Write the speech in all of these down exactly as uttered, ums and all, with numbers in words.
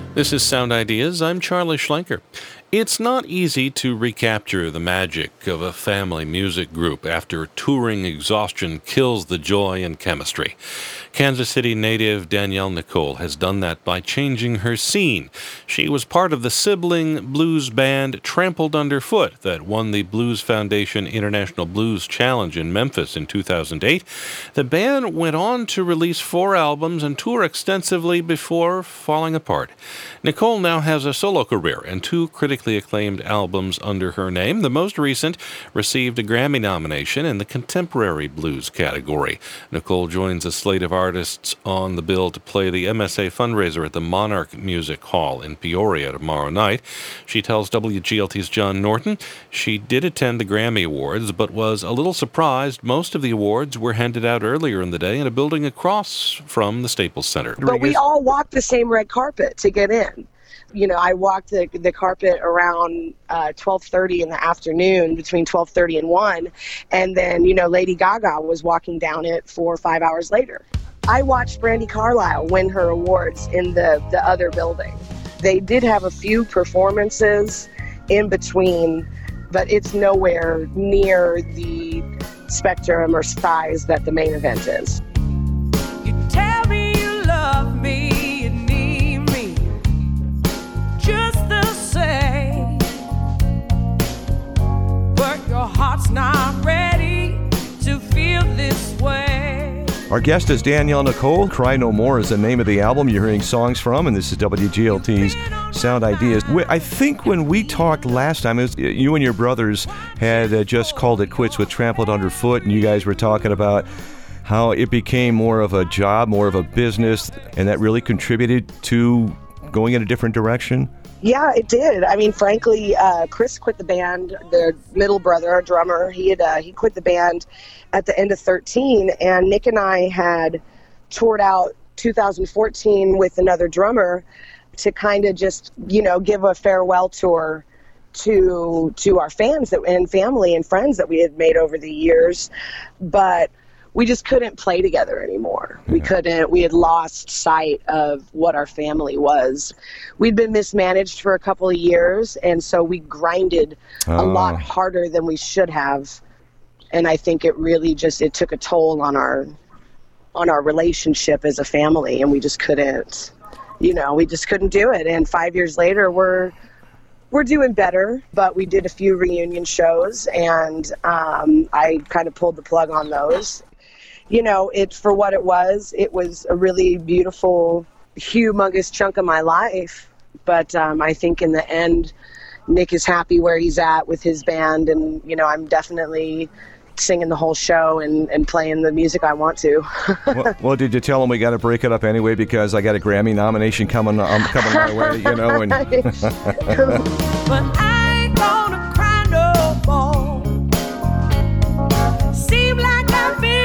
This is Sound Ideas. I'm Charlie Schlenker. It's not easy to recapture the magic of a family music group after touring exhaustion kills the joy and chemistry. Kansas City native Danielle Nicole has done that by changing her scene. She was part of the sibling blues band Trampled Underfoot that won the Blues Foundation International Blues Challenge in Memphis in two thousand eight. The band went on to release four albums and tour extensively before falling apart. Nicole now has a solo career and two critically acclaimed albums under her name. The most recent received a Grammy nomination in the contemporary blues category. Nicole joins a slate of artists on the bill to play the M S A fundraiser at the Monarch Music Hall in Peoria tomorrow night. She tells W G L T's John Norton she did attend the Grammy Awards, but was a little surprised most of the awards were handed out earlier in the day in a building across from the Staples Center. But we all walked the same red carpet to get in. You know, I walked the, the carpet around uh, twelve thirty in the afternoon, between twelve thirty and one, and then, you know, Lady Gaga was walking down it four or five hours later. I watched Brandi Carlile win her awards in the, the other building. They did have a few performances in between, but it's nowhere near the spectrum or size that the main event is. You tell me you love me. Not ready to feel this way. Our guest is Danielle Nicole. Cry No More is the name of the album you're hearing songs from, and this is W G L T's Sound Ideas. I think when we talked last time, it was, you and your brothers had uh, just called it quits with Trampled Underfoot, and you guys were talking about how it became more of a job, more of a business, and that really contributed to going in a different direction. Yeah, it did. I mean, frankly, uh, Chris quit the band. The middle brother, our drummer, he had uh, he quit the band at the end of thirteen, and Nick and I had toured out two thousand fourteen with another drummer to kind of just, you know, give a farewell tour to to our fans that and family and friends that we had made over the years, but we just couldn't play together anymore. We couldn't, we had lost sight of what our family was. We'd been mismanaged for a couple of years, and so we grinded oh. a lot harder than we should have. And I think it really just, it took a toll on our, on our relationship as a family, and we just couldn't, you know, we just couldn't do it. And five years later, we're, we're doing better, but we did a few reunion shows, and um, I kind of pulled the plug on those. You know, it for what it was, it was a really beautiful, humongous chunk of my life. But um, I think in the end, Nick is happy where he's at with his band. And, you know, I'm definitely singing the whole show and, and playing the music I want to. well, well, did you tell him we got to break it up anyway because I got a Grammy nomination coming, um, coming my way, you know? And but I ain't gonna cry no more. Seem like I've been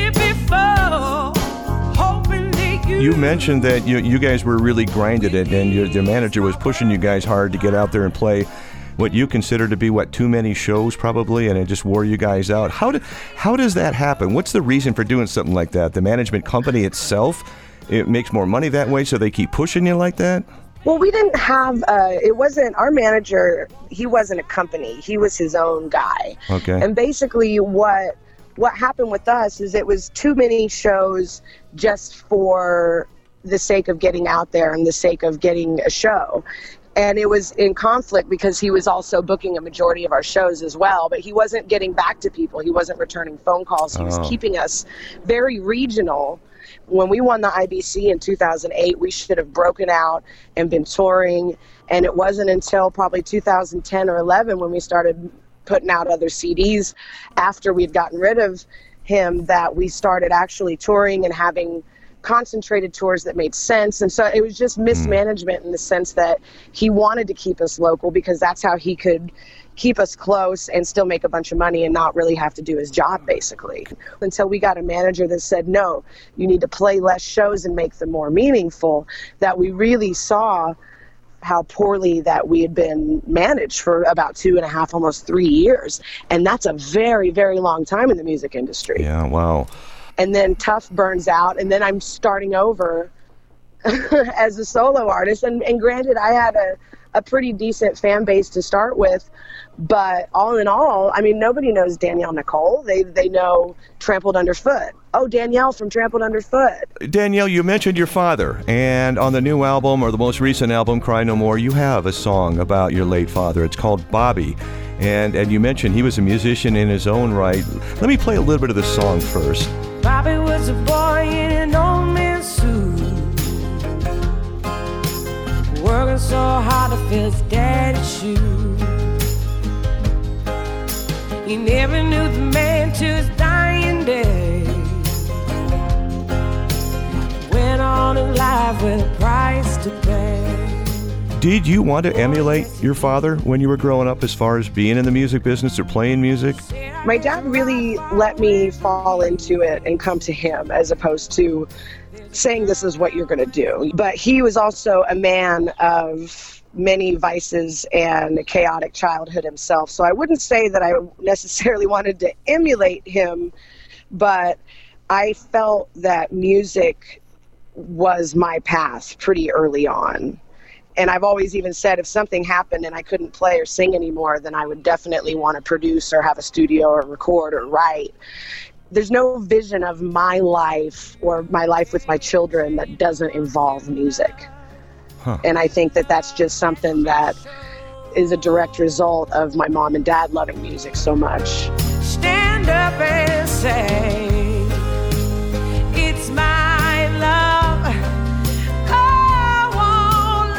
You mentioned that you you guys were really grinded it, and your, the manager was pushing you guys hard to get out there and play what you consider to be, what, too many shows probably, and it just wore you guys out. How do, how does that happen? What's the reason for doing something like that? The management company itself, it makes more money that way, so they keep pushing you like that? Well, we didn't have, uh, it wasn't, our manager, he wasn't a company. He was his own guy. Okay. And basically what... What happened with us is it was too many shows just for the sake of getting out there and the sake of getting a show. And it was in conflict because he was also booking a majority of our shows as well, but he wasn't getting back to people. He wasn't returning phone calls. He was oh. keeping us very regional. When we won the I B C in two thousand eight, we should have broken out and been touring. And it wasn't until probably two thousand ten or eleven when we started putting out other C Ds after we'd gotten rid of him that we started actually touring and having concentrated tours that made sense. And so it was just mismanagement in the sense that he wanted to keep us local because that's how he could keep us close and still make a bunch of money and not really have to do his job, basically. Until we got a manager that said, no, you need to play less shows and make them more meaningful, that we really saw how poorly that we had been managed for about two and a half, almost three years. And that's a very, very long time in the music industry. Yeah, wow. And then Tough burns out, and then I'm starting over as a solo artist. And, and granted, I had a, a pretty decent fan base to start with, but all in all, I mean, nobody knows Danielle Nicole. They they know Trampled Underfoot. Oh, Danielle from Trampled Underfoot. Danielle, you mentioned your father, and on the new album, or the most recent album, Cry No More, you have a song about your late father. It's called Bobby, and, and you mentioned he was a musician in his own right. Let me play a little bit of the song first. Bobby was a boy in an old man's suit, working so hard to fill his daddy's shoes. He never knew the man to his dying day. Went on in life with a price to pay. Did you want to emulate your father when you were growing up as far as being in the music business or playing music? My dad really let me fall into it and come to him as opposed to saying this is what you're going to do. But he was also a man of many vices and chaotic childhood himself. So I wouldn't say that I necessarily wanted to emulate him, but I felt that music was my path pretty early on. And I've always even said if something happened and I couldn't play or sing anymore, then I would definitely want to produce or have a studio or record or write. There's no vision of my life or my life with my children that doesn't involve music. Huh. And I think that that's just something that is a direct result of my mom and dad loving music so much. Stand up and say, it's my love. I won't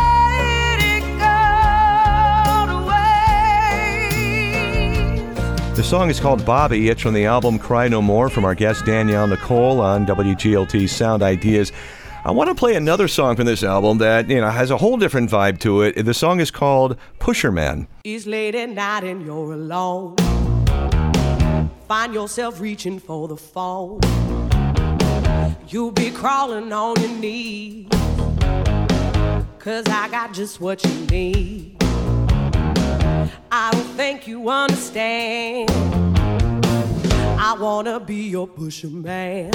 let it go to waste. The song is called Bobby. It's from the album Cry No More from our guest Danielle Nicole on W G L T Sound Ideas. I want to play another song from this album that, you know, has a whole different vibe to it. The song is called Pusher Man. It's late at night and you're alone. Find yourself reaching for the phone. You'll be crawling on your knees, 'cause I got just what you need. I don't think you understand. I wanna be your pusher man.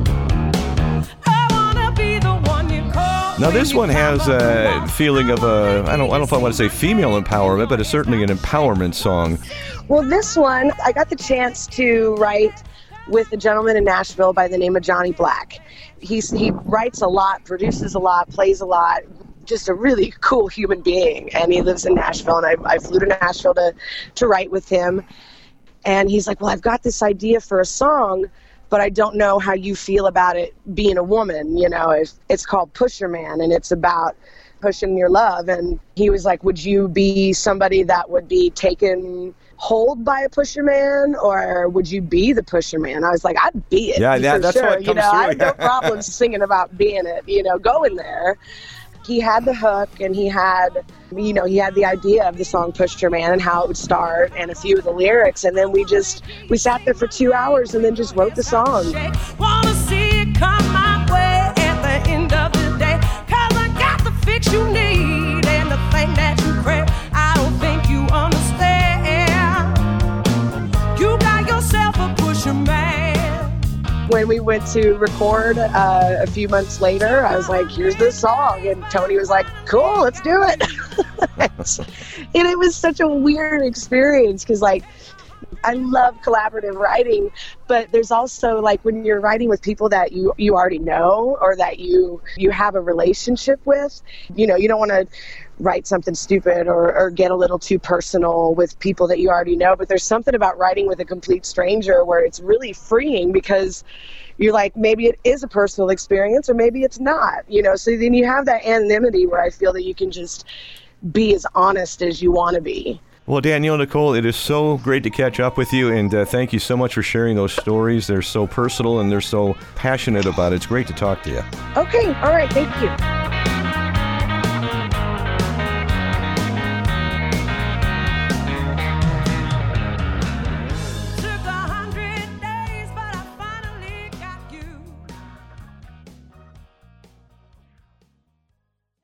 Now this one has a feeling of a, I don't, I don't know if I want to say female empowerment, but it's certainly an empowerment song. Well, this one, I got the chance to write with a gentleman in Nashville by the name of Johnny Black. He's, he writes a lot, produces a lot, plays a lot, just a really cool human being. And he lives in Nashville, and I, I flew to Nashville to, to write with him. And he's like, well, I've got this idea for a song, but I don't know how you feel about it being a woman. You know, it's, it's called Pusher Man, and it's about pushing your love. And he was like, would you be somebody that would be taken hold by a pusher man, or would you be the pusher man? I was like, I'd be it. Yeah, yeah, that's sure. what comes you know, through. I have no problem singing about being it, you know, going there. He had the hook, and he had, you know, he had the idea of the song Pusher Man and how it would start and a few of the lyrics. And then we just, we sat there for two hours and then just wrote the song. Wanna see it come my way at the end of the day, 'cause I got the fix you need and the thing that you crave. I don't think you understand. You got yourself a pusher man. When we went to record uh, a few months later, I was like, here's this song. And Tony was like, cool, let's do it. And it was such a weird experience because, like, I love collaborative writing, but there's also, like, when you're writing with people that you, you already know or that you, you have a relationship with, you know, you don't want to write something stupid or, or get a little too personal with people that you already know. But there's something about writing with a complete stranger where it's really freeing because you're like, maybe it is a personal experience or maybe it's not, you know. So then you have that anonymity where I feel that you can just be as honest as you want to be. Well, Danielle Nicole, it is so great to catch up with you, and uh, thank you so much for sharing those stories. They're so personal and they're so passionate about it. It's great to talk to you. Okay, all right, thank you.